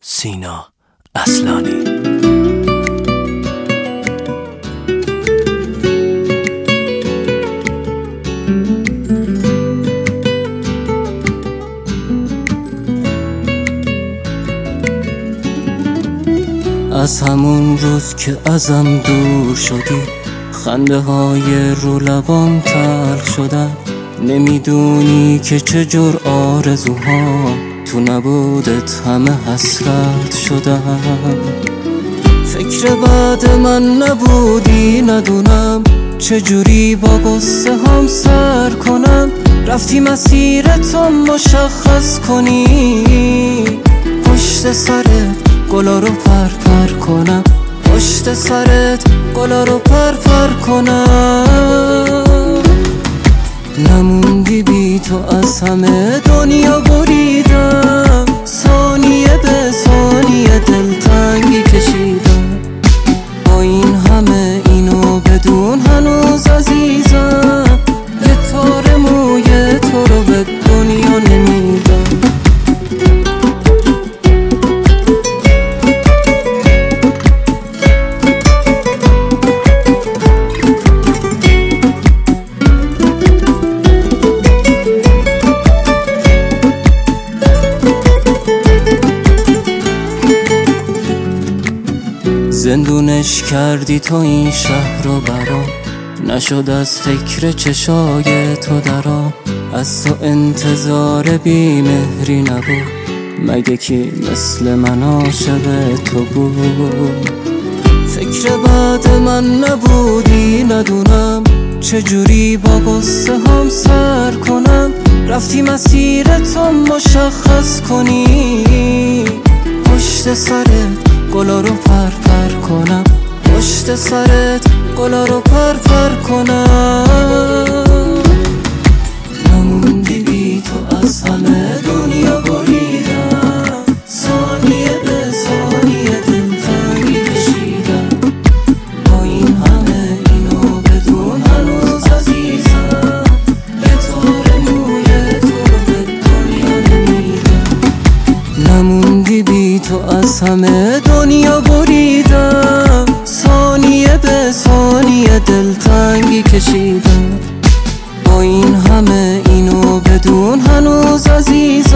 سینا اصلانی. از همون روز که ازم دور شدی، خنده های رو لبام تلخ شدن. نمیدونی که چجور آرزوها تو نبودت همه حسرت شدن. فکر بعد من نبودی، ندونم چجوری با قصه هم سر کنم. رفتی مسیرتو مشخص کنی، پشت سرت گلا رو پر کنم، پشت سرت گلا رو پر کنم. نموندی بی تو، از همه دنیا بریدم. ثانیه به ثانیه دلتنگی کشیدم. با این همه اینو بدون هنوز عزیزم، یه تار موی تو رو به دنیا نمیدم. زندونش کردی تو این شهر رو برام، نشد از فکر چشای تو درام. از تو انتظار بیمهری نبود، مگه کی مثل من عاشق تو بود؟ فکر بعد من نبودی، ندونم چجوری با قصه هم سر کنم. رفتی مسیرتو مشخص کنی، پشت سرت گلا رو پر کنم، پشت سرت گلا رو پر کنم. نموندی بی تو، از همه دنیا بریدم. ثانیه به ثانیه دلتنگی کشیدم. با این همه اینو بدون هنوز عزیزم، یه تار موی تو رو به دنیا نمیدم. نموندی بی تو، از همه دنیا بریدم. ثانیه به ثانیه دلتنگی کشیدم. با این همه اینو بدون هنوز عزیز